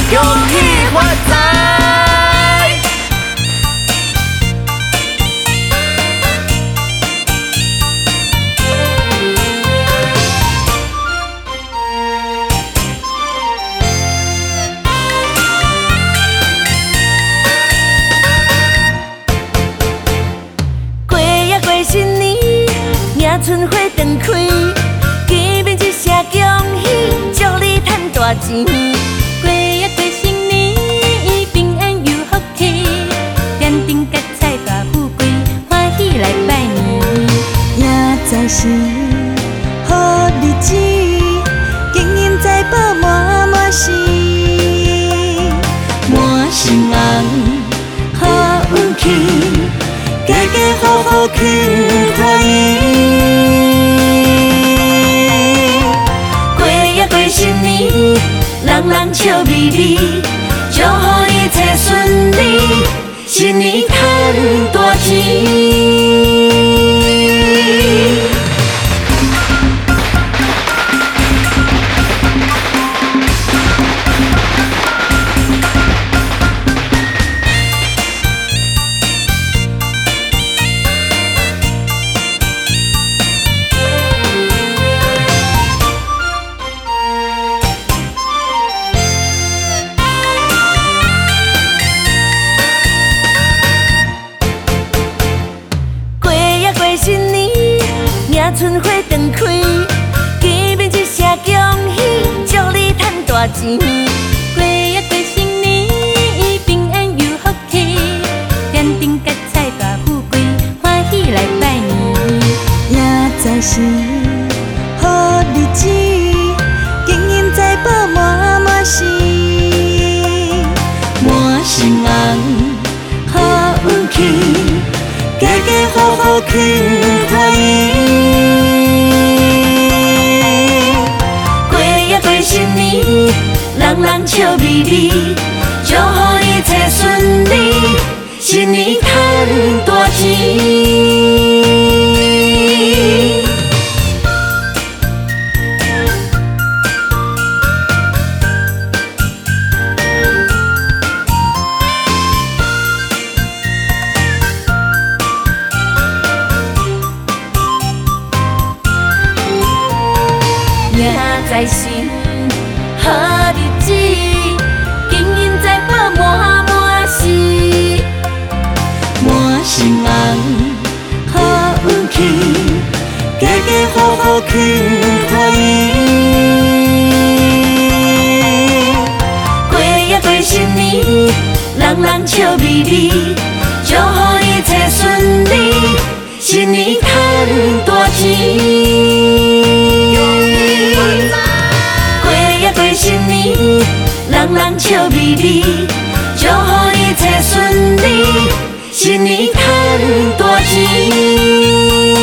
恭喜发财！ 过呀过新年，迎春花长开，见面一声恭喜，祝你赚大钱。 过呀过新年，平安有福气，点灯结彩大富贵，欢喜来拜年。 也知是好日子，金银财宝满满是，满心红，好运气，家家户户庆欢喜。 过呀过新年，人人笑眯眯，祝福一切顺利，新年赚大钱。过呀过新年，迎春花长开，见面一声恭喜，祝你赚大钱。 过呀过新年，平安有福气，点灯结彩大富贵，欢喜来拜年。 也知是好日子，金银财宝满满是，满心红，好运气，家家户户庆欢喜。 过呀过新年，人人笑眯眯，祝福一切顺利，新年赚大钱。也知是好日子，金银财宝满满是， 满心红，好运气，家家户户庆欢喜。 过呀过新年，人人笑眯眯，祝福一切顺利，新年赚大钱。过呀过新年，人人笑眯眯，祝福一切顺利，新年赚大钱。